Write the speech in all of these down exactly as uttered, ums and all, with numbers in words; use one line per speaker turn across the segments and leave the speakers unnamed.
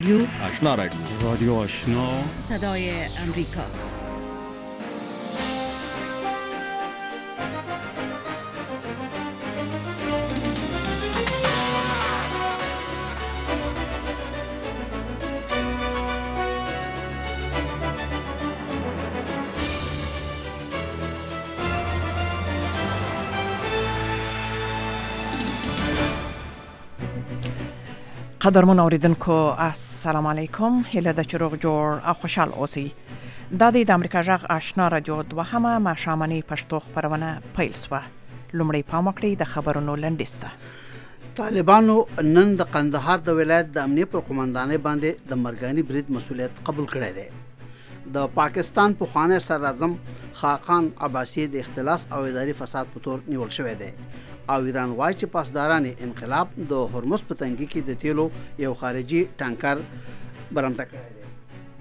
رادیو
آشنا رادیو
رادیو آشنا
صدای امریکا.
قدرمن اوریدونکو السلام علیکم، هیله ده چې روغ جوړ او خوشحال اوسئ. دا د امریکا غږ آشنا رادیو دوهمه ماښامنۍ پښتو خپرونه پیل شوه. لومړی پام وکړئ د خبرونو لنډیز ته.
طالبانو نن د قندهار د ولایت د امنیه پر قومندانۍ باندې د مرګاني برید مسولیت قبول کړی دی. د پاکستان پخوانی صدراعظم خاقان عباسی د اختلاس او اداري فساد په تور نیول شوی دی او ایران وايي چې پاسداران انقلاب د هرمز په تنګي کې د تیلو یو خارجي ټانکر برمته کړی دی.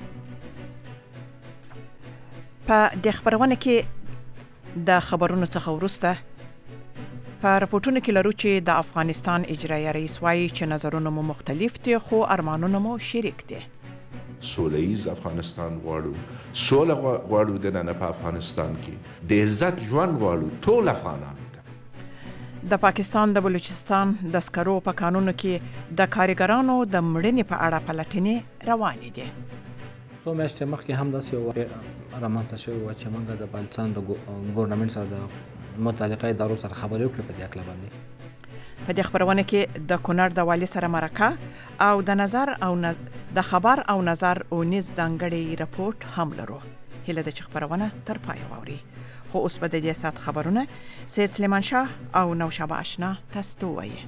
په د خبرونه کې د خبرونو څخه وروسته په راپورټونو کې لرو چې د افغانستان اجرایي رئیس وايي چې نظرونه مو مختلف دي خو ارمانونه مو شریک دي.
سوله ایز افغانستان غواړو، سوله غواړو د نن په افغانستان کې، د عزت ژوند غواړو ټول افغانان.
د پاکستان د بلوچستان د سکرو په قانونو کې د کارګرانو د مړینې په اړه پلټنې روانې دي.
څو میاشتې مخکې هم داسې یو رامنځته شوی وه چې موږ د بلوچستان د ګورنمنټ سره د متعلقه ادارو سره خبرې وکړې په دې هکله باندې.
په دې خپرونه کې د کونړ د والي سره مرکه او د نظر او نز... د خبر او نظر اونیز ځانګړی رپورټ هم لرو. هیله ده چې خپرونه تر پایه واورئ. خو اوس به د دې ساعت خبرونه سید سلیمان شاه او نوشابه آشنا تاسو ته ووایي.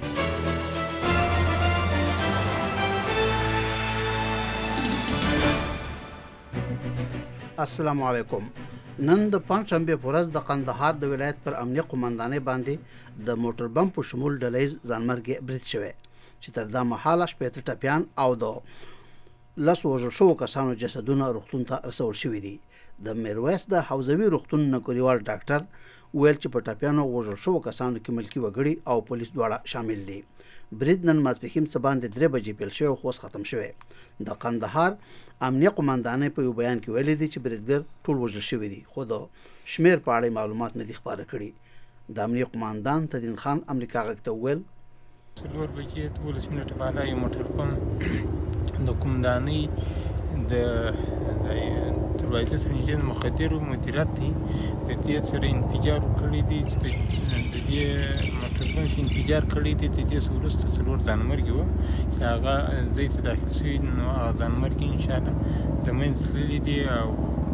السلام علیکم. نن د پنځشنبه په ورځ د قندهار د ولایت پر امنیه قومندانۍ باندې د موټر بم په شمول ډلهیز ځانمرګي برید شوی چې تر دا مهاله شپېته ټپیان او د لسو وژل شوو کسانو جسدونه روغتون ته رسول شوي دي. د میرویس د حوزوي روغتون نګوریوال ډاکټر ویل چې په ټپیانو وژل شوو کسانو کې ملکي وګړي او پولیس دواړه شامل دي. برید نن ماسپښین څه باندې درې بجې پیل شوی خو اوس ختم شوی. د قندهار امنیه قومندانۍ په یو بیان کې ویلي دي چې بریدګر ټول وژل شوي دي خو د شمیر په اړه معلومات نه دي خپاره کړي. د امنیه قومندان تدین خان امریکا غږ ته وویل
څلور بجې دولس منټه بعد یو موټر بم د قومندانۍ د دروازه سرنجین مخدر مدیریت دی د دې سره انفجار کړی دی چې د دې موټر بم انفجار کړی دی د دې سورسته څلور ځانمرګي وو چې هغه د دې داخل شوی نو هغه ځانمرګي ان شاء الله د منځلي دی او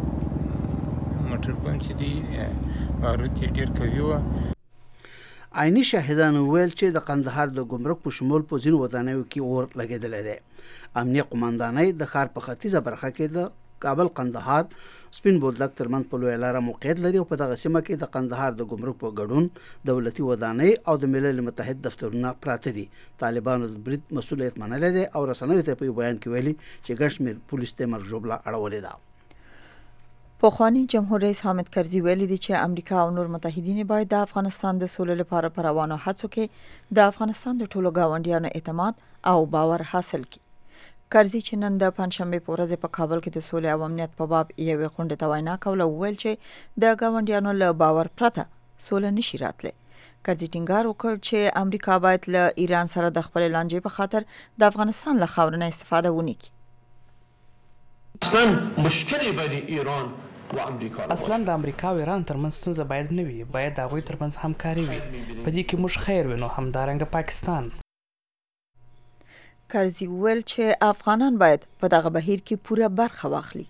موټر بم چې دی بارود یې ډیر کوي و.
عیني شاهدانو ویل چې د قندهار د ګمرک په شمول په ځینو ودانیو کې اور لګېدلی دی. امنیه قومندانۍ د ښار په ختیځه برخه کې د کابل قندهار سپین بولدک ترمنځ په لویه لاره موقعیت لري او په دغه سیمه کې د قندهار د ګمرک په ګډون دولتي ودانۍ او د ملل متحد دفترونه پراته دي. طالبانو د برید مسؤلیت منلی دی او رسنیو ته په یو بیان کې ویلي چې ګڼ شمېر پولیس ته مرجوبله اړولې ده.
پخوانی جمهور رئیس حامد کرزي ویلي دي چې امریکا او نور متحدین باید د افغانستان د سولې لپاره په روانو هڅو کې د افغانستان د ټولو ګاونډیانو اعتماد او باور حاصل کړي. کرزي چې نن د پنځشنبې په ورځ په کابل کې د سولې او امنیت په باب یوې غونډې ته وینا کوله وویل چې د ګاونډیانو له باور پرته سوله نشي راتلی. کرزي ټینګار وکړ چې امریکا باید له ایران سره د خپلې لانجې په خاطر د افغانستان له خاورې نه استفاده ونه کړي.
اصلا مشکل بین ایران و امریکا
اصلا د امریکا او ایران ترمنځ ستونزه باید نه وي، باید د هغوی ترمنځ همکاري وي. په دې کې موږ خیر وینو، همدارنګه پاکستان.
کرزي ویل چې افغانان باید په دغه بهیر کې پوره برخه واخلي.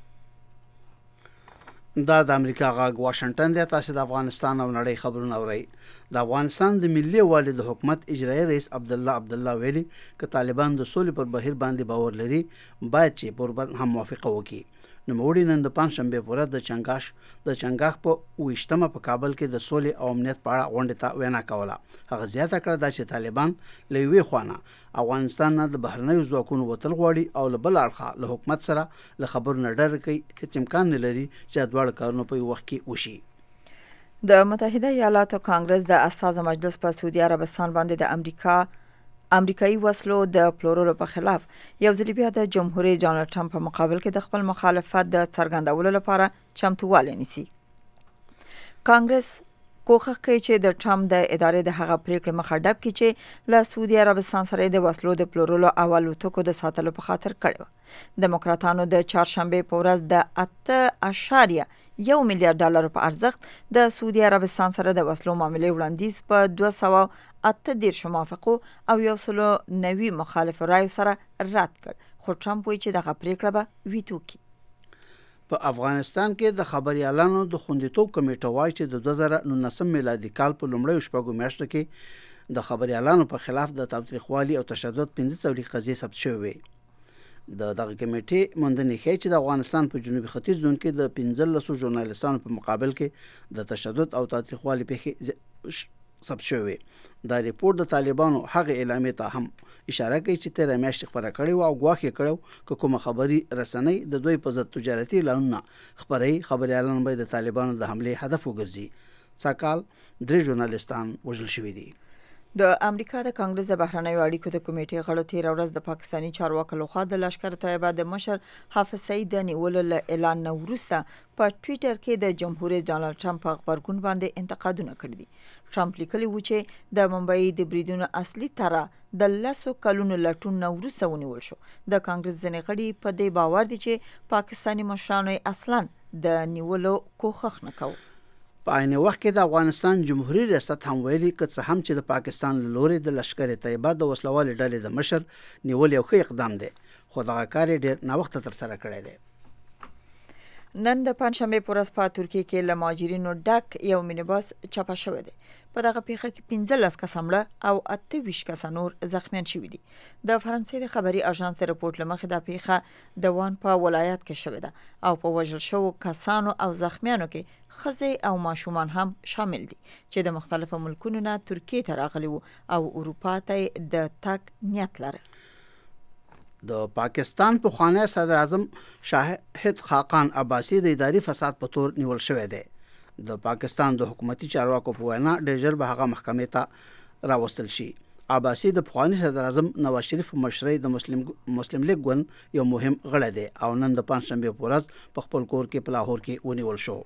دا د امریکا غږ واشنگټن دی. تاسو د افغانستان او نړۍ خبرونه اورئ. د افغانستان د ملي والي د حکومت اجرایي رئیس عبدالله عبدالله ویلي که طالبان د سولې پر بهیر باندې باور لري باید چې پر هم موافقه وکړي. نوموړي نن د پنځشنبې په ورځ د چنګاش د چنګاښ په اوویشتمه په کابل کې د سولې او امنیت په اړه غونډې ته وینا کوله. هغه زیاته کړه دا چې طالبان له یوې خوا نه افغانستان نه د بهرنیو ځواکونو وتل غواړي او له بل اړخه له حکومت سره له خبرو نه ډډه کوي. هېڅ امکان نه لري چې دواړه کارونه په یو وخت کې وشي.
د متحده ایالاتو کانګرس د استازو مجلس په سعودي عربستان باندې د امریکا امریکایي وسلو د پلورلو په خلاف یو ځل بیا د جمهور رئیس ډانلډ ټرمپ په مقابل کې د خپل مخالفت د څرګندولو لپاره چمتووالی نیسي. کانګرس کوښښ کوي چې د ټرمپ د ادارې د هغه پریکړې مخه ډب کړي چې له سعودي عربستان سره د وسلو د پلورلو او الوتکو د ساتلو په خاطر کړی. دیموکراتانو د چهارشنبه په ورځ د اته اشاریه یو میلیارډ ډالر په ارزښت د سعودي عربستان سره د وسلو معاملې وړاندیز په دوه سوه اته دېرش موافقو او یو سل نوي مخالف رایو سره رد کړ، خو ټرمپ وایي چې دغه پریکړه به ویتو کړي.
په افغانستان کې د خبريالانو د خوندیتوب کمیټه وایي چې د دوه زره نولسم میلادي کال په لومړیو شپږو میاشتو کې د خبريالانو په خلاف د تاوتریخوالي او تشدد پنځه څلوېښت قضیې ثبت شوې وې. د دغه کمیټې موندنې ښیي چې د افغانستان په جنوبي ختیځ زون کې د پنځلسو ژورنالیستانو په مقابل کې د تشدد او تاوتریخوالي پیښې ثبت شوې وې. دا ریپورت د طالبانو هغه اعلامیې ته هم اشاره کوي چې تیره میاشت خبره کړې وه او ګواښ یې کړی که کومه خبري رسنۍ د دوی په ضد تجارتي اعلانونه خپروي، خبريالان به د طالبانو د حملې هدف وګرځي. سږ کال درې ژورنالیستان وژل شوي دي.
د امریکا د کانګرس د بهرنیو اړیکو د کمیټې غړو تېره ورځ د پاکستاني چارواکو لخوا د لشکر طیبه د مشر حافظ سعید د نیولو له اعلان نه وروسته په ټویټر کې د جمهور رئیس ډانلډ ټرمپ په غبرګون باندې انتقادونه کړي دي. ټرمپ لیکلي و چې د ممبئی د بریدونو اصلي طرح د لسو کلونو لټون نه وروسته ونیول شو. د کانګرس ځینې غړي په دې باور دي چې پاکستاني مشرانو اصلاً د نیولو کوښښ نه کوي.
په عین وخت کې د افغانستان جمهوریت ریاست هم ویلي که څه هم چې د پاکستان له لوري د لشکر طیبه د وسلوالې ډلې د مشر نیول یو ښه اقدام دی، خو دغه کار یې ډېر ناوخته ترسره کړی دی.
نن د پنځشنبه په ورځ په ترکیه کې له مهاجرینو ډک یو مینیباس چپه شوی دی. په دغه پیښه کې پنځلس کسه مړه او اته ویشت کسه نور زخمیان شوي دي. د فرانسې د خبري اژانس د رپورټ له مخې دا پیښه د وان په ولایت کې شوې ده او په وژل شوو کسانو او زخمیانو کې ښځې او ماشومان هم شامل دي چې د مختلفو ملکونو نه ترکیې ته راغلي وو او اروپا ته د تګ نیت لري.
د پاکستان پخوانی صدر اعظم شاهد خاقان عباسی د اداري فساد په تور نیول شوی دی. د پاکستان د حکومتي چارواکو په وینا ډېر ژر به هغه محکمې ته راوستل شي. عباسی د پخوانی صدر اعظم نواز شریف په مشرۍ د مسلم مسلم لیگ ګوند یو مهم غړی دی او نن د پنځشنبه په ورځ په خپل کور کې په لاهور کې ونیول شو.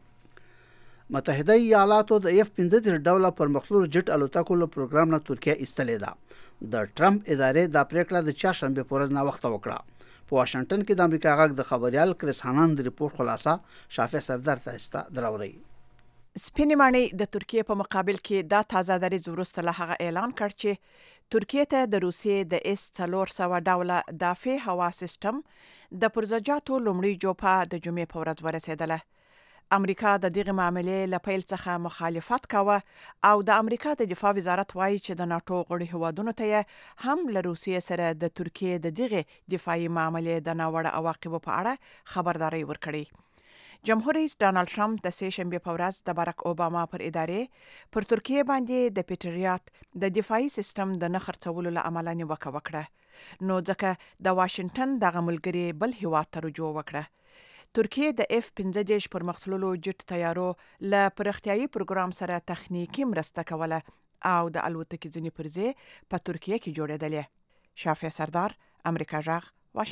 متحده ایالاتو د اف پنځه دېرش ډوله پرمختللو جټ الوتکو له پروګرام نه ترکیه ایستلې ده. د ټرمپ ادارې دا پریکړه د چهارشنبه په ورځ ناوخته وکړه. په واشنگټن کې د امریکا غږ د خبريال کریس هانان د ریپورت خلاصه شافع سردار تاسو دراوري.
سپینې ماڼۍ د ترکیه په مقابل کې دا تازه دریځ وروسته له هغه اعلان کړ چې ترکیه ته د روسیې د اس څلور سوه ډوله دافع هوا سیستم د پرزجاتو لومړۍ جوپه د جمعې په ورځ ورسېدله. امریکا د دغه معاملې له پیل څخه مخالفت کاوه او د امریکا د دفاع وزارت وایي چې د ناتو غړي هیوادونو ته هم له روسیې سره د ترکیه د دغه دفاعي معاملې د ناوړه عواقبو په اړه خبرداري ورکړي. جمهور رئیس ډانلډ ټرمپ د سه شنبه په ورځ د باراک اوباما پر ادارې پر ترکیه باندې د پیټریاټ د دفاعي سیستم د نه خرڅولو له امله نیوکه وکړه، نو ځکه د واشنگټن دغه ملګري بل هیواد ته رجوع وکړه. ترکیه د اف پنځه دېرش پرمختللو جټ تیارو له پرختیايي پروګرام سره تخنیکی مرسته کوله او د الوتکې ځینې پرزې په ترکیه کې جوړېدلې. شافع سردار، امریکا غږ،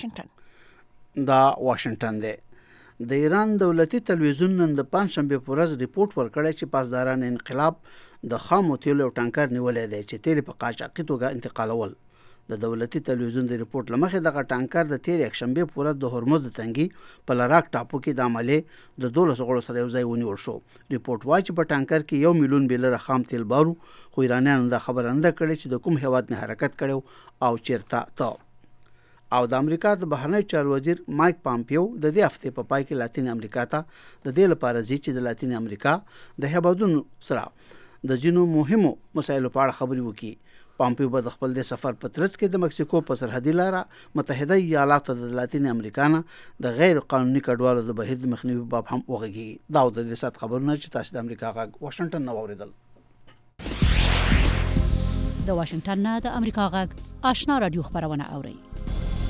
واشنگټن.
دا واشنگټن دی. د ایران دولتي تلویزیون نن د پنځشنبه په ورځ ریپورت ورکړی چې پاسداران انقلاب د خامو تیلو یو ټانکر نیولی دی چې تیل په قاچاقي توګه انتقالول. د دولتي تلویزیون د ریپورت لمخې دغه ټانکر د تیر یکشنبه په ورځ د هرمز د تنګي په لراک ټاپو کې د عملې د دولس غړو سره یو ځای ونیول شو. ریپورت وایي چې په ټانکر کې یو میلیون بیلره خام تیل بارو، خو ایرانیانو دا خبره نه ده کړې چې د کوم هیواد نه حرکت کړی او چیرته ته. او د امریکا د بهرنی چارو وزیر مایک پامپیو د دې هفتې په پای کې لاتین امریکا ته د دې لپاره ځي چې د لاتین امریکا د هیوادونو سره د ځینو مهمو مسایلو په اړه خبرې وکړي. پامپیو به د خپل د سفر په ترڅ کې د مکسیکو په سرحدي لاره متحده ایالاتو د لاتین امریکا نه د غیر قانوني کډوالو د بهیر د مخنیوي باب هم وغږیږي. دا د دې سات خبرونه چې تاسو د امریکا غږ واشنگټن نه واوریدل.
د واشنگټن نه د امریکا غږ آشنا رادیو خبرونه اوري.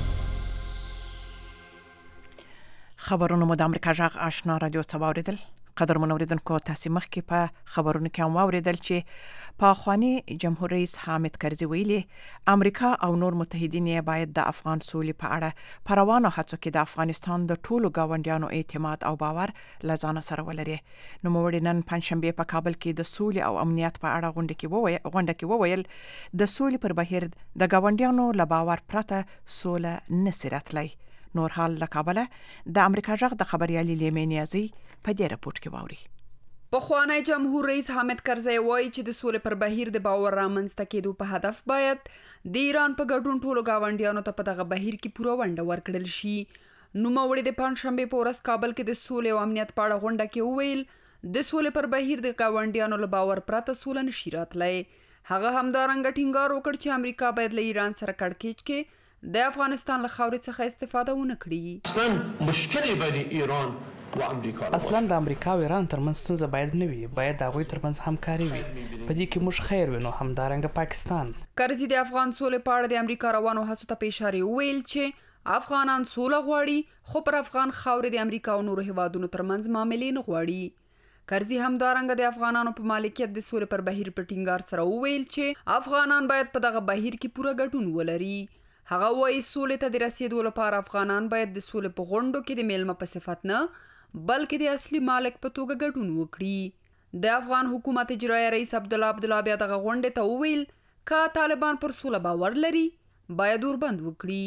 خبرونه مو د امریکا غږ آشنا رادیو څخه واوریدل. قدرمن اوریدونکو تاسو مخکې په خبرونو کې هم واوریدل چې په خواني جمهور رئیس حامد کرزي ویلي امریکا او نور متحدین باید د افغان سولې په اړه په روانو هڅو کې د افغانستان د ټولو گاونډیانو اعتماد او باور لزانه سره ولري. نو موږ نن پنځشنبه په کابل کې د سولې او امنیت په اړه غونډه کې وویل غونډه کې وویل د سولې پر بهیر د گاونډیانو له باور پرته سوله نشي راتلی. نور حال له کابل د امریکا جغ د خبريالي لیمنیازي په دې راپورټ کې واوري.
پخوانی جمهور رئیس حامد کرزي وایي چې د سولې پر بهیر د باور رامنځته کېدو په هدف باید د ایران په ګډون ټولو گاونډیانو ته په دغه بهیر کې پوره ونډه ورکړل شي. نوموړي د پنځشنبه په ورځ کابل کې د سولې او امنیت په اړه غونډه کې وویل د سولې پر بهیر د گاونډیانو له باور پرته سوله نشي راتلی. هغه همدارنګه ټینګار وکړ چې امریکا باید له ایران سره کړکېچ کې د افغانستان له خاورې څخه استفاده ونه کړي.
اصلا مشکل بین ایران و امریکا
اصلا د امریکا او ایران ترمنځ ستونزه باید نه وي، باید د هغوی ترمنځ همکاري وي. په دې کې موږ خیر وینو، همدارنګه پاکستان.
کرزي د افغان سولې په اړه د امریکا روانو هڅو ته په اشاره وویل چې افغانان سوله غواړي، خو پر افغان خاورې د امریکا او نورو هیوادونو ترمنځ معاملې نه غواړي. کرزي همدارنګه د افغانانو په مالکیت د سولې پر بهیر په ټینګار سره وویل چې افغانان باید په دغه بهیر کې پوره ګډون ولري. هغه وایي سولې ته د رسیدو لپاره افغانان باید د سولې په غونډو کې د میلمه په صفت نه بلکې د اصلي مالک په توګه ګډون وکړي. د افغان حکومت اجرایي رئیس عبدالله عبدالله بیا دغه غونډې ته وویل که طالبان پر سوله باور لري باید اوربند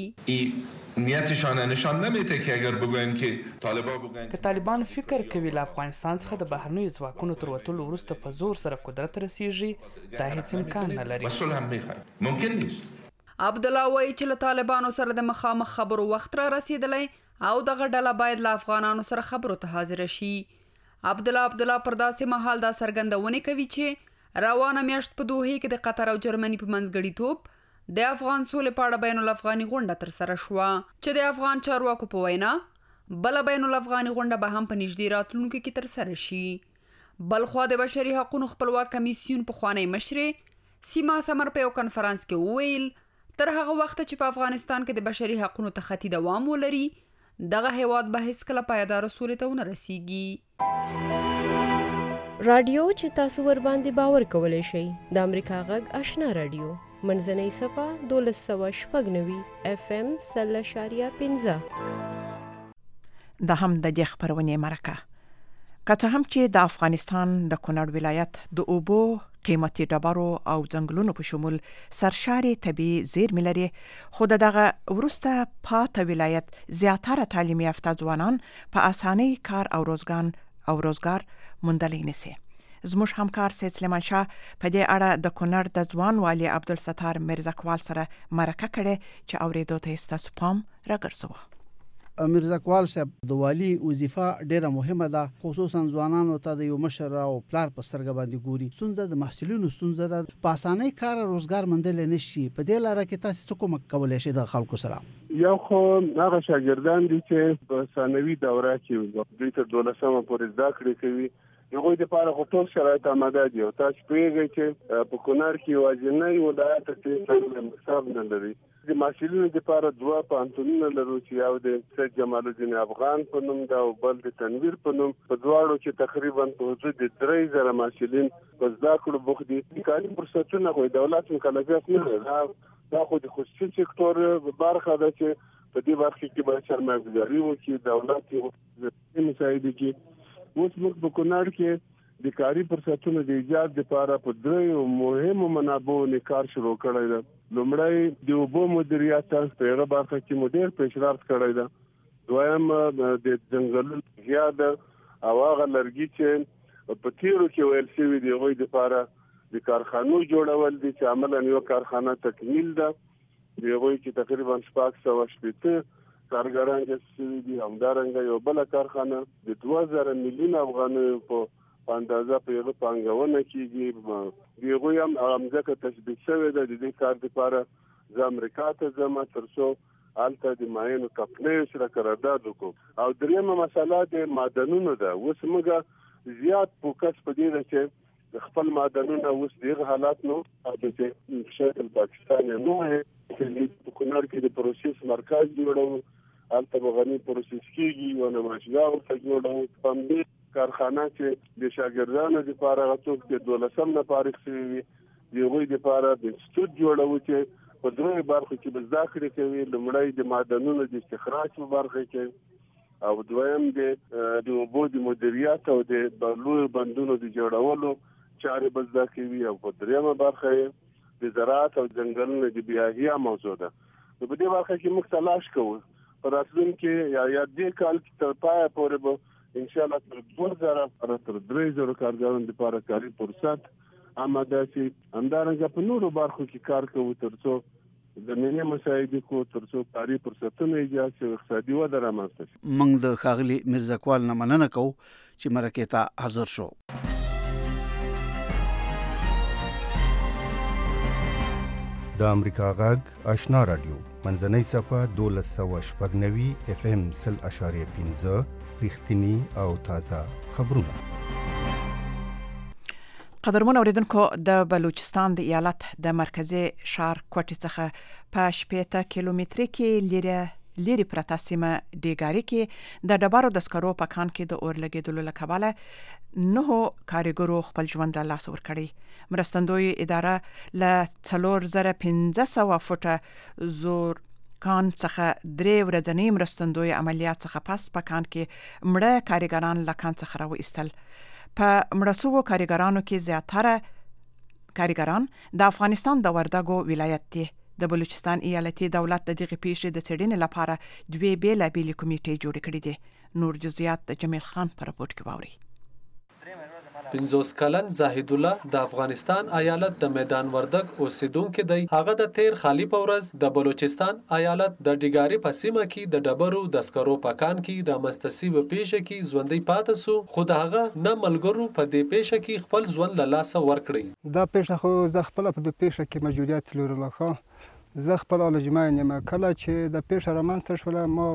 وکړي.
نیتشان نشان نمیده که اگر بگوین که طالبان بگوین
که طالبان فکر کوي له افغانستان څخه د بهرنیو ځواکونو تر وتلو وروسته په زور سره قدرت رسیږي دا هیڅ امکان نه لري.
مسئول هم میخواهیم ممکن نیست.
عبدالله وایي چې له طالبانو سره د مخامخ خبرو وخت را رسیدلی او دغه ډله باید له افغانانو سره خبرو ته حاضر شي. عبدالله عبدالله پر داسې مهال دا څرګندونې کوي چې روانه میاشت په دوحې کې د قطر او جرمني په منځګړیتوب د افغان سولې په اړه بین الافغاني غونډه ترسره شوه چې د افغان چارواکو په وینا بله بین الافغاني غونډه به هم په نږدې راتلونکي کې ترسره شي. بلخوا د بشري حقوقو خپلواک کمیسیون پخوانی مشرې سیما سمر په یو کنفرانس کې وویل تر هغه وخت چې په افغانستان کې د بشري حقوقو تخطي دوام ولري دغه هیواد به هیڅکله پایدار سولې ته ونه رسیږي.
رادیو چې تاسو ور باندې باور کولای شئ د امریکا غږ آشنا رادیو منځنۍ صفه دولس سوه شپږ نوي اف ام سل اشاریه پنځه.
د هم د دې خبرونې مرکه که څه هم چې د افغانستان د کونړ ولایت د اوبو قیمتي ډبرو او ځنګلونو په شمول سرشاري طبيعي زیرمې لري، خو دغه ورسته پاته ولایت زیاتره تعلیم یافته ځوانان په اسانۍ کار او روزګان او روزګار موندلی نشي. زموږ همکار سید سلیمان شاه په دې اړه د کونړ د ځوان والي عبدالستار مرزاکوال سره مرکه کړې چې اورېدو ته ستاسو پام راګرځوه.
مرزاکوال صاحب د والی وظیفه ډیره مهمه ده، خصوصا ځوانانو ته د یو مشر او پلار په سترګه باندې ګوري. ستونزه د محصلینو ستونزه ده، په اسانۍ کار روزګار موندل نشي. په دې لاره کې تاسو څه کوم کولای شئ د خلکو سره؟
یو خو هغه شاګردان دي چې په ثانوي دوره کې دوی تر دولسمه پورې زده کړې کوي، هغوی دپاره خو ټول شرایط آماده دي او تاسو پوهېږئ چې په کونړ کې یوازینی ولایت چې مکتب نه لري. د محصلینو دپاره دوه پوهنتونونه لرو چې یو د سید جمال الدین افغان په نوم ده او بل د تنویر په نوم. په دواړو کې تقریبا په حدود د درې زره محصلین په زده کړو بوخت دي. د کاري فرصتونه خو د دولت مکلفیت نه لري، دا خو د خصوصي سکتور برخه ده چې په دې برخه کې باید سرمایه‌ګذاري وکړي، دولت یې مساعده کړي. اوس موږ په کونړ کې د کاري فرصتونو د ایجاد لپاره په درېیو مهمو منابعو نه کار شروع کړی ده. لومړی د اوبو مدیریت په هغه برخه کې مو ډېر پیشرفت کړی ده. دویم د ځنګلونو زیاده او هغه لرګي چې په تیرو کې ویل شوي دي هغوی دپاره د کارخانو جوړول دي چې عملا یوه کارخانه تکمیل ده. د هغوی کې تقریبا شپږ سوه شپېته کارګران جذب شوي دي. همدارنګه یو بله کارخانه د دوه زره میلیون افغانیو په اندازه په هغه پانګونه کېږي. د هغوی هم هغه مځکه تثبیت شوې ده. د دې کار دپاره زه امریکا ته ځم تر څو هلته د معینو کمپنیو سره قرارداد وکړو. او درېیمه مسله د معدنونو ده. اوس موږ زیات فوکس په دې ده چې خپل معدنونه اوس دغه حالات نو چې شکل پاکستان یې نو چې په کونړ کې د پروسس مرکز جوړو، هلته به غني پروسس کېږي او نمایشګاه ورته جوړو. په همدې کارخانه چې د شاګردانو لپاره غوښتل چې دولسم نه فارغ شوي وي د هغوی لپاره د انسټیټیوټ جوړو چې په دریو برخو کې به زده کړې کوي. لومړی د معدنونو د استخراج په برخه کې او دویم د اوبو د مدیریت او د لویو بندونو د جوړولو چارې به زده کوي او په دریمه برخه د زراعت او ځنګلونو د بیاحیا موضوع ده. نو په دې برخه کې موږ تلاش کوو په راتلونکي یا یا دې کال کې تر پایه پورې به ان شاء الله تر دوه زره تر درې زره کارګرانو لپاره کاري فرصت آماده شي. همدارنګه په نورو برخو کې کار کوو تر څو زمینه مساعدې کو تر څو کاري فرصتونه ایجاد شي او اقتصادي وده رامنځته شي.
موږ د ښاغلي میرزاکوال نه مننه کوو چې مرکې ته حاضر شو.
د امریکا غږ آشنا رادیو منځنۍ صفه دولس سوه شپږ نوي اف ام سل اشاریه پنځه رښتینی او تازه خبرونه.
قدرمن اوریدونکو د بلوچستان د ایالت د مرکزی ښار کوټې څخه په شپږ کیلومتري کې لري لري پرته سیمه ډیګاری کې د ډبرو د سکرو په کان کې د اور لګیدلو له کبله نهو کارګرو خپل ژوند له لاسه ورکړی. مرستندوی اداره له څلور زره پنځه سوه فوټه زور کان څخه درې ورځنی مرستندوی عملیات څخه پس په کان کې مړه کارګران له کان څخه راوایستل. په مړسوو کارګرانو کې زیاتره کارګران د افغانستان د وردګو ولایت دي. د بلوچستان ایالتي دولت د دغه پیښې د څېړنې لپاره دوه بیلابېلې کمیټې جوړې کړې دي. نور جزئیات د جمیل خان په راپورټ کې واوري.
پنځوس کلن زاهد الله د افغانستان ایالت د میدان وردګ اوسیدونکو دی. هغه د تیر خالی په ورځ د بلوچستان ایالت د ډیګاری په سیمه کې د ډبرو د سکرو په کان کې د رامنځته شوې پیښې کې ژوندی پاتې سو، خو د هغه نه ملګرو په دې پیښه کې خپل ژوند له لاسه ورکړی.
دا پیښه خو زه خپل په دې پیښه کې موجودیت لرم. خو زه خپل لجمع یم. کله چې د پیښه رامنځته شوله ما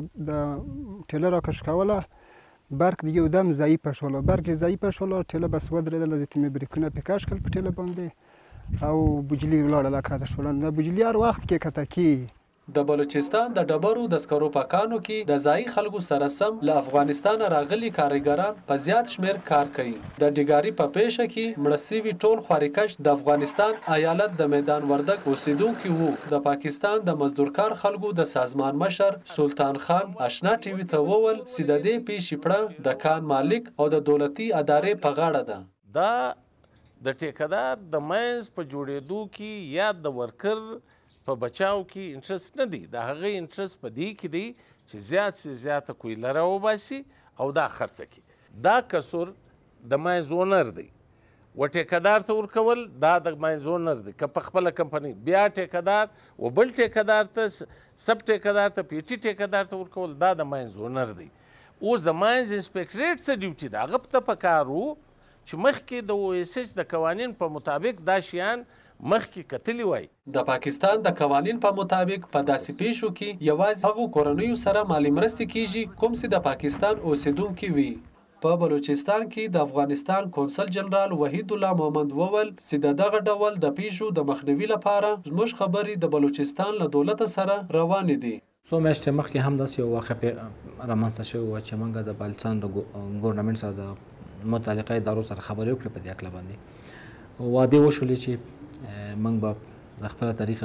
د ټیلر راکش کوله برق دیگه یودم ضعیف شوله. برق ضعیف شوله ټیله بس ودرېدله. د تیمې بریکونه پې کش کړل په ټیله باندې او بجلي ولاړه لکاته شوله. د بجلي هر وخت کې کتکي
د بلوچستان د ډبرو د سکرو په کانو کې د ځایي خلکو سره سم له افغانستان راغلي کارګران په زیات شمیر کار کوي. د ډیګاری په پیښه کې مړه شوي ټول خوارکش د افغانستان ایالت د میدان وردګ اوسیدونکي وو. د پاکستان د مزدورکار خلکو د سازمان مشر سلطان خان آشنا ټي وي ته وویل چې د دې پیښې پړه د کان مالک او د دولتي ادارې په غاړه ده.
دا د ټیکدار د مینځ په جوړېدو کې یا د ورکر په بچاو کې انټرست نه دی. د هغه انټرست په دې کې دی چې زیات سے زیاته کویلره وباسي او دا خرڅه کړي. دا کسور د ماینز اونر دی و ټیکدار ته ورکول دا د ماینز اونر دی. که په خپله کمپنۍ بیا ټیکدار و بل ټیکدار ته سب ټیکدار ته پیټي ټیکدار ته ورکول دا د ماینز اونر دی. اوس د ماینز انسپکټریټ څه ډیوټي ده؟ هغه ته پکار وو چې مخکې د او ایس ایچ د قوانین په مطابق دا شیان مخکې کتلی وای.
د پاکستان د قوانین په مطابق په داسې پیښو کې یوازې هغو کورنیو سره مالي مرستې کیږي کوم چې د پاکستان اوسیدونکي وي. په بلوچستان کې د افغانستان کونسل جنرال وحید الله محمد وویل چې د دغه ډول د پیښو د مخنیوي لپاره زموږ خبرې د بلوچستان له دولت سره روانې دي.
څو میاشتې مخکې هم داسې یو واقعه رامنځته شوې وه چې موږ د بلوچستان د ګورنمنټ سره د متعلقه ادارو سره خبرې وکړې په دې هکله باندې. وعدې وشولې چې موږ به د خپله طریقه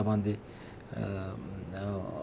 باندې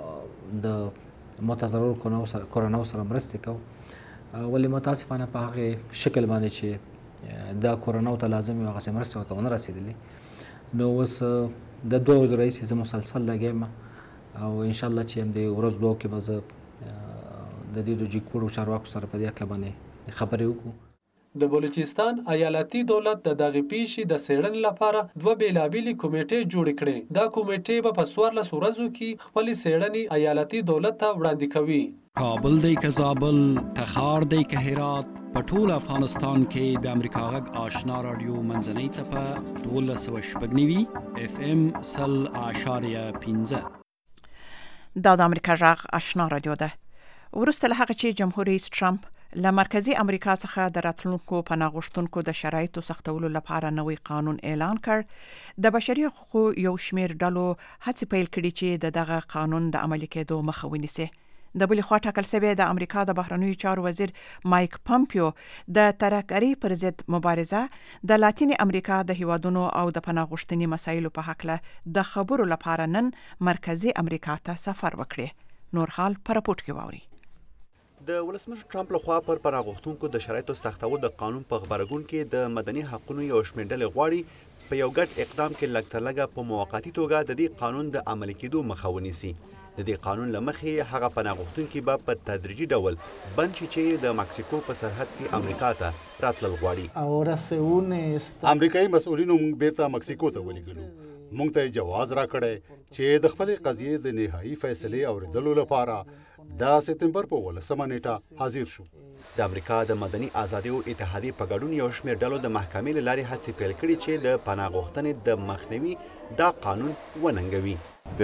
د متضررو کورنیو سره مرستې کوو. ولې متاسفانه په هغې شکل باندې چې دا کورنیو ته لازم وي هغسې مرستې ورته ونه رسېدلې. نو اوس د دوه ورځو راهیسې زه مسلسل لګیا یم او انشاءالله چې همدې ورځ دوو کې به زه د دې د جګپوړو چارواکو سره په دې هکله باندې خبرې وکړو.
د بلوچستان ایالتي دولت د دغې پیښې د څېړنې لپاره دوه بېلابېلې کمیټې جوړې کړې. دا کمیټې به په څوارلسو ورځو کې خپلې څېړنې ایالتي دولت ته وړاندې کوي.
کابل دی که زابل، تخار دی که هرات، په ټول افغانستان کې د امریکا غږ آشنا رادیو منځنۍ څپه دولس سوه شپږ نوي اف ام سل اشاریه پنځه.
دا د امریکا غږ آشنا رادیو ده. وروسته له هغه چې جمهور رئیس ټرمپ له مرکزی امریکا څخه د راتلونکو پناه غوښتونکو د شرایطو سختولو لپاره نوی قانون اعلان کړ، د بشري حقوقو یو شمیر ډلو هڅې پیل کړي چې د دغه قانون د عملي کېدو مخه ونیسي. د بلې خوا ټاکل شوی د امریکا د بهرنیو چارو وزیر مایک پامپیو د ترهګرۍ پر ضد مبارزه د لاتین امریکا د هیوادونو او د پناه غوښتنې مسایلو په هکله د خبرو لپاره نن مرکزی امریکا ته سفر وکړي. نور حال په راپورټ کې واوري.
د ولسمشر ټرمپ لخوا پر پناه غوښتونکو د شرایطو سختول د قانون په غبرګون کې د مدني حقوقو یو شمېر ډلې غواړي په یو ګډ اقدام کې لږ تر لږه په موقتي توګه د دې قانون د عملي کېدو مخه ونیسي. د دې قانون له مخې هغه پناه غوښتونکي به په تدریجي ډول بند شي چې د مکسیکو په سرحد کې امریکا ته راتلل غواړي.
امریکایي مسؤلینو موږ بیرته مکسیکو ته ولېږلو. موږ ته جواز راکړی چې د خپلې قضیې د نهایي فیصلې اورېدلو لپاره د سپتمبر په ولسمه نیټه حاضر شو.
د امریکا د مدني ازادیو اتحادیې په ګډون یو شمېر ډلو د محکمې له لارې هڅې پیل کړي چې د پناه غوښتنې د مخنیوي دا قانون وننګوي.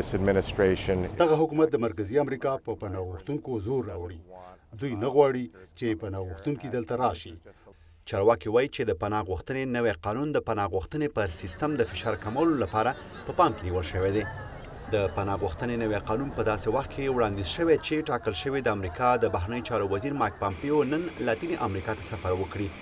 دغه حکومت د مرکزي امریکا په پناه غوښتونکو زور راوړي. دوی نه غواړي چې پناه غوښتونکي دلته راشي.
چارواکي وایي چې د پناه غوښتنې نوی قانون د پناه غوښتنې پر سیستم د فشار کمولو لپاره په پام کې نیول شوی دی. د پناه غوښتنې نوی قانون په داسې وخت کې وړاندیز شوی چې ټاکل شوی د امریکا د بهرنیو چارو وزیر مایک پامپیو نن لاتین امریکا ته سفر وکړي.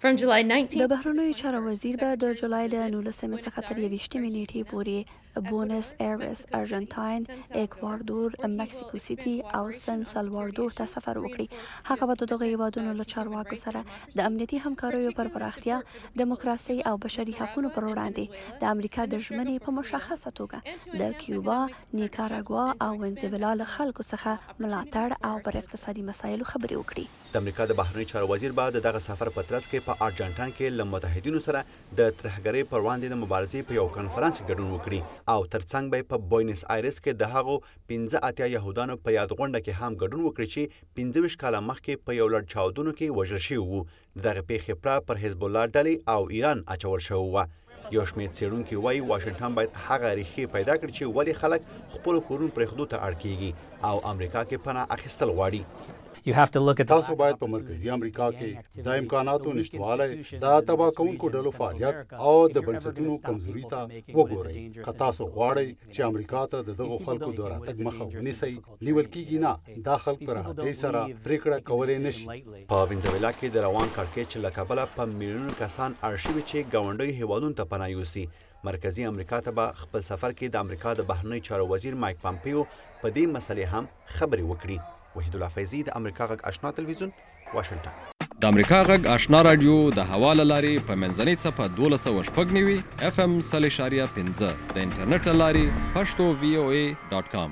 د بهرنیو چارو وزیر به د جولای له نولسمې څخه تر یویشتمې نیټې پورې بونس ایرس، ارجنټاین، اکوادور، مکسیکو سیټي او سن سلوادور ته سفر وکړي. هغه به د دغه هیوادونو له چارواکو سره د امنیتي همکاریو پر پراختیا، دیموکراسي او بشري حقوقو پر وړاندې د امریکا د ژمنې په مشخصه توګه د کیوبا، نیکاراګوا او وینزویلا له خلکو څخه ملاتړ او پر اقتصادي مسایلو خبرې وکړي.
د امریکا د بهرنیو چارو وزیر به د دغه سفر په ترڅ کې په ارجنټاین کې له متحدینو سره د ترهګرۍ پر وړاندې د مبارزې په یو کنفرانس کې ګډون وکړي او ترڅنګ به په بوینس آیرس کې د هغو پنځه اتیا یهودانو په یاد غونډه کې هم ګډون وکړي چې پنځه ویشت کاله مخکې په یو لړ چاودنو کې وژل شوي وو. دغه پیښې پړه پر حزب الله ډلې او ایران اچول شوی وه. یو شمېر څېړونکي وایي واشنګټن باید هغه ریښې پیدا کړي چې ولې خلک خپلو کورونو پرېښودو ته اړ کېږي او امریکا کې پناه اخیستل غواړي.
تاسو باید په مرکزي امریکا کې د امکاناتو نشتوالی، د تباه کوونکو ډلو فعالیت او د بنسټونو کمزوري ته وګورئ. که تاسو غواړئ چې امریکا ته د دغو خلکو د راتګ مخه ونیسئ، نیول کېږي نه. دا خلک په راحتۍ سره پرېکړه کولی نه شي.
په وینزویلا کې د روان کړکېچ له کبله په میلیونونو کسان اړ شوي چې ګاونډیو هیوادونو ته پناه یوسي. مرکزي امریکا ته به خپل سفر کې د امریکا د بهرنیو چارو وزیر مایک پامپیو په دې مسلې هم خبرې وکړي. وحید الله فیضی د امریکا غږ آشنا تلویزیون واشنگټن.
د امریکا غږ آشنا رادیو د حواله لارې په منځنۍ څپه دولس سوه شپږ نوي اف ام سل اشاریه پنځه د انټرنیټ له لارې پښتو وی او ای ډاټ کام.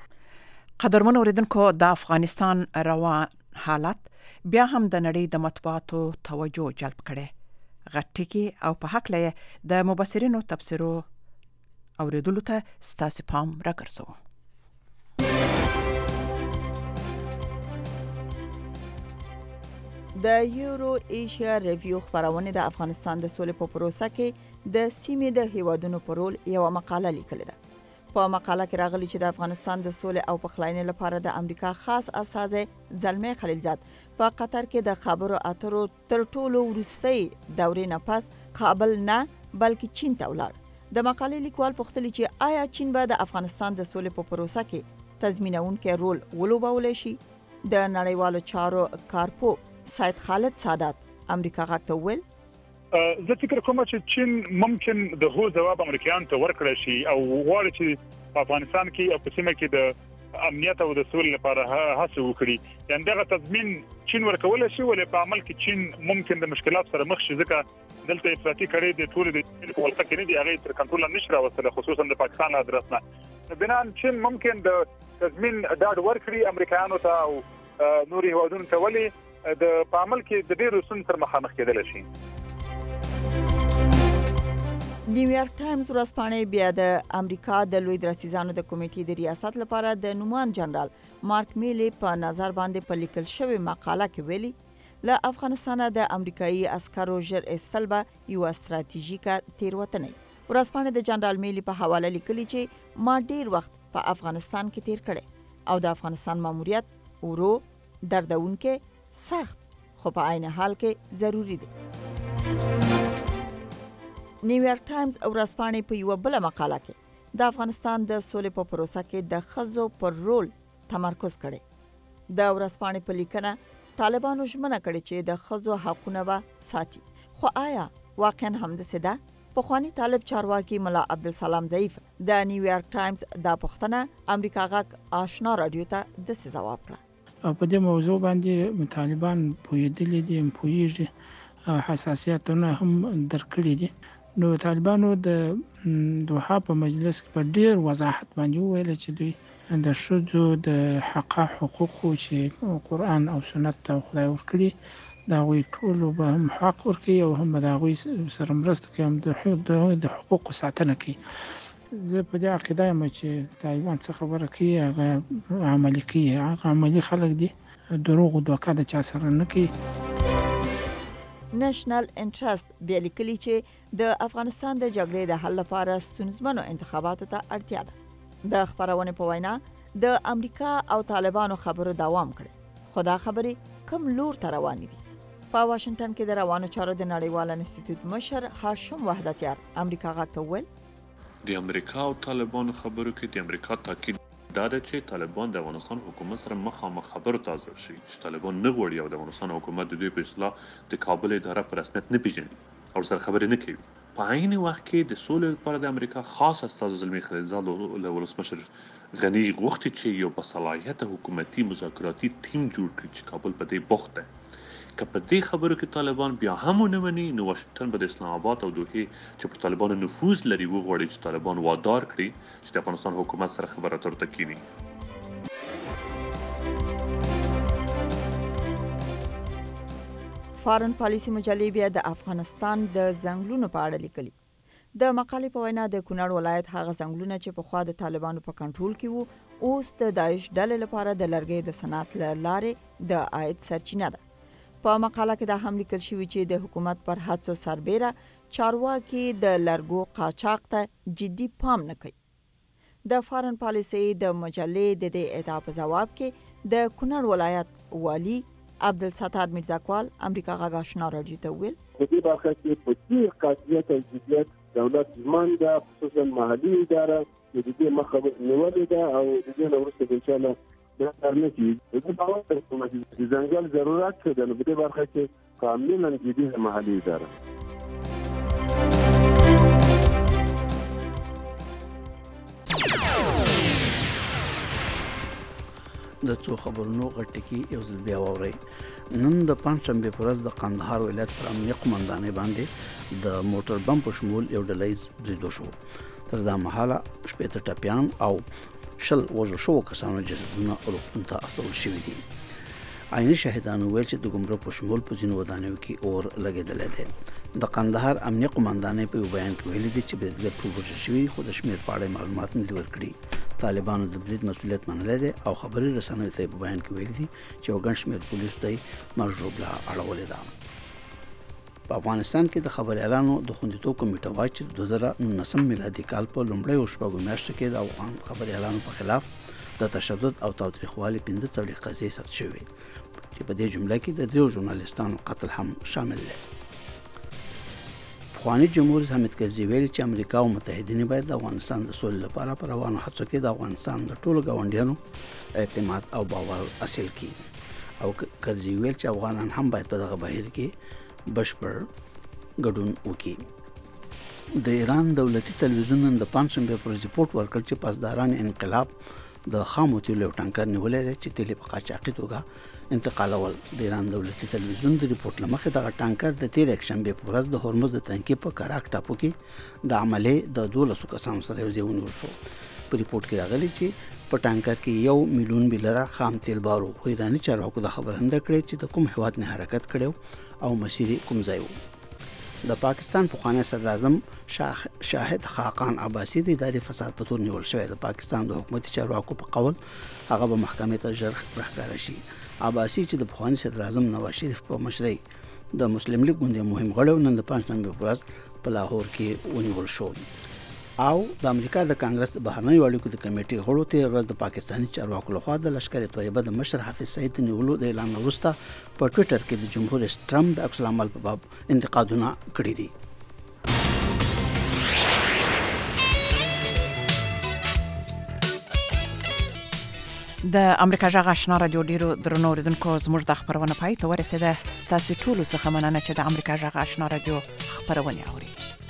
قدرمن اوریدونکو، د افغانستان روان حالت بیا هم د نړۍ د مطبوعاتو توجه جلب کړي. غټکی او په حق لې د مبصرینو تبصرو اوریدلو ته ستاسو پام راګرځو.
د یورو ایشیا ریویو خبرونه د افغانستان د سولې په پروسه کې د سیمې د هیوادونو په رول یو مقاله لیکلې ده. په مقاله کې راغلي چې د افغانستان د سولې او پخلاینې لپاره د امریکا خاص استازی زلمی خلیلزاد په قطر کې د خبرو اترو تر ټولو وروستۍ دورې نه پس کابل نه بلکې چین ته ولاړ. د مقالې لیکوال پوښتلي چې آیا چین به د افغانستان د سولې په پروسه کې تضمینونکی رول ولوبولی شي؟ د نړیوالو چارو کارپو سید خالد سادات امریکا غږ ته وویل
زه فکر کوم چې چین ممکن د هو جواب امریکایانو ته ورکړی شي او غواړي چې په افغانستان کې او په سیمه کې د امنیت او د سولې لپاره هڅه وکړي. یعنې دغه تضمین چین ورکولی شي، ولې په عمل کې چین ممکن د مشکلات سره مخ شي، ځکه دلته افراطي کړۍ د ټولې د چین په ولقه کې نه دي، هغې تر کنټروله نه شي راوستلی، خصوصا د پاکستان له ادرس نه. بنان چین ممکن د تضمین ډاډ ورکړي امریکایانو ته او نورو هیوادونو ته، ولې د په عمل کې د ډېرو ستونزو سره مخامخ کېدلی شي.
نیویارک ټایمز ورځپاڼې بیا د امریکا د لوی درسیزانو د کمیټې د ریاست لپاره د نومان جنرال مارک میلی په نظر باندې په لیکل شوې مقاله کې ویلي له افغانستانه د امریکایي عسکرو ژر ایستل به یوه ستراتیژیکه تېروتنه وي. ورځپاڼې د جنرال میلی په حواله لیکلي چې ما ډېر وخت په افغانستان کې تیر کړی او د افغانستان ماموریت ورو، دردونکی، سخت خو په عین حال کې ضروری دی. نیویارک ټایمز ورځپاڼې په یوه بله مقاله کې د افغانستان د سولې په پروسه کې د ښځو پر رول تمرکز کړی. د ورځپاڼې په لیکنه طالبانو ژمنه کړې چې د ښځو حقونه به ساتي. خو آیا واقعا همداسې ده؟ پخوانی طالب چارواکي ملا عبدالسلام ضعیف د نیویارک ټایمز دا پوښتنه امریکا غږ آشنا رادیو ته داسې ځواب کړه.
په دې موضوع باندې طالبان پوهېدلي دي، پوهېږي او حساسیتونه هم درکړي دي. نو طالبانو د دوحه په مجلس کې په ډېر وضاحت باندې وویل چې دوی د ښځو د حقه حقوقو چې قرآن او سنت ته خدای ورکړي د هغوی ټولو به هم حق ورکوي او هم به د هغوی سره مرسته کوي، هم د هغوی د حقوقو ساتنه کوي. زه په دې عقیده یم چې طالبان څه خبره کوي هغه عملي کوي. هغه عملي خلک دي، دروغ او دوکه د چا سره نه کوي.
نېشنل انټرست بیا لیکلي چې د افغانستان د جګړې د حل لپاره ستونزمنو انتخاباتو ته اړتیا ده. د خبرونې په وینا د امریکا او طالبانو خبرو دوام کړي، خو دا خبرې کوم لور ته روانې دي؟ په واشنگټن کې د روانو چارو د نړیوال انسټیټیوټ مشر هاشم وحدتیار امریکا غږ ته وویل
د امریکا او طالبانو خبرو کې د امریکا تاکید دا ده چې طالبان د افغانستان حکومت سره مخامخ خبرو ته حاضر شي، چې طالبان نه غواړي او د افغانستان حکومت د دوی په اصطلاح د کابل اداره په رسمیت نه پیژني او سره خبرې نه کوي. په عین وخت کې د سولې لپاره د امریکا خاص استازی زلمی خلیلزاد له ولسمشر غني غوښتي چې یو باصلاحیته حکومتي مذاکراتي ټیم جوړ کړي چې کابل په دې بوخت دی. که په دې خبرو کې طالبان بیا هم ونه مني، نو واشنگټن به د اسلام آباد او دوحې چې پر طالبانو نفوذ لري وغواړي چې طالبان وادار کړي چې د افغانستان حکومت سره خبرې اترو ته کینی.
فارن پالیسي مجلې بیا د افغانستان د ځنګلونو په اړه لیکلي. د مقالې په وینا د کونړ ولایت هغه ځنګلونه چې پخوا د طالبانو په کنټرول کې وو اوس د داعش ډلې لپاره د لرګیو د صنعت له لارې د عاید سرچینه ده. په مقاله کې دا هم لیکل شوي چې د حکومت پر هڅو سربیره چارواکي د لرګو قاچاق ته جدي پام نه کوي. د فارن پالیسي د مجلې د دې ادعا په ځواب کې د کونړ ولایت والی عبدالستار میرزاکوال امریکا غږ آشنا رادیو ته وویل
په دې برخه کې په ډېر قاطعیت او جدیت دولت ژمن ده، خصوصا محلي اداره چې د دې مخه نیولې ده او د دې نه وروسته به انشاءالله دا کار نه کېږي. د باور د ځنګل ضرورت څه ده، نو په دې برخه کې کاملا جدي ده محلي اداره.
د څو خبرونو غټکی یو ځل بیا واورئ. نن د پنځشنبې په ورځ د قندهار ولایت پر امنیه قومندانۍ باندې د موټر بم په شمول یو ډلیز برید وشو. تر دا مهاله شپېته ټپیان او شل وژل شوو کسانو جسدونه روغتون ته استول شوي دي. عیني شاهدانو ویل چې د ګمرک په شمول په ځینو ودانیو کې اور لګېدلی دی. د قندهار امنیه قومندانۍ په یو بیان کې ویلي دي چې بریدګر ټول وژل شوي، خو د شمېر په اړه معلومات نه دي ورکړي. طالبانو د برید مسؤلیت منلی دی او خبري رسنیو ته په بیان کې ویلي دي چې یو ګڼ شمېر پولیسو ته یې مرژوبله اړولې ده. په افغانستان کې د خبریالانو د خوندیتوب کمیټه وایي چې د دوه زره نولسم میلادي کال په لومړیو شپږو میاشتو کې د افغان خبریالانو په خلاف د تشدد او تاوتریخوالي پنځه څلوېښت قضیې ثبت شوې چې په دې جمله کې د دریو ژورنالیستانو قتل هم شامل دی. پخوانی جمهور رئیس حامد کرزي ویلي چې امریکا او متحدین باید د افغانستان د سولې لپاره په روانو هڅو کې د افغانستان د ټولو ګاونډیانو اعتماد او باور حاصل کړي. او کرزي ویل چې افغانان هم باید په دغه بهیر کې بشپړ ګډون وکړي. د ایران دولتي تلویزیون نن د پنځشنبې پر ورځ رپورټ ورکړ چې پاسداران انقلاب د خامو تیلو یو ټانکر نیولی دی چې تیل یې په قاچاقي توګه انتقالول. د ایران دولتي تلویزیون د رپورټ له مخې دغه ټانکر د تېرې یکشنبې په ورځ د هرمز د تنګي په کراک ټاپو کې د عملې د دولسو کسانو سره یو ځای ونیول شو. په رپورټ کې راغلي چې په ټانکر کې یو میلیون بیلره خام تیل بارو. خو ایراني چارواکو د خبرنده کړې چې د کوم هیواد نه حرکت کړی او مسیر کوم ځای و. د پاکستان پخوانی صدر اعظم شاهد خاقان عباسي د اداري فساد په تور نیول شوی. د پاکستان د حکومتي چارواکو په قول هغه به محکمې ته ژر راښکاره شي. عباسي چې د پخوانی صدر اعظم نواز شریف په مشرۍ د مسلم لیګ ګوند مهم غړی نن د پنځشنبې په ورځ په لاهور کې ونیول شو. او د امریکا د کانګرس د بهرنیو اړیکو د کمیټې غړو ته ورځ د پاکستاني چارواکو لخوا د لشکر طیبه د مشر حافظ سعید نیولو د اعلان وروسته په ټویټر کې د جمهور رئیس ټرمپ د عکس العمل په باب انتقادونه کړي دي.
د امریکا جغ آشنا رادیو ډیرو درنو اوریدونکو زموږ د خبرونه پای ته ورسېده. ستاسو ټولو څخه مننه چې د امریکا جغ آشنا رادیو خبرونه اوري.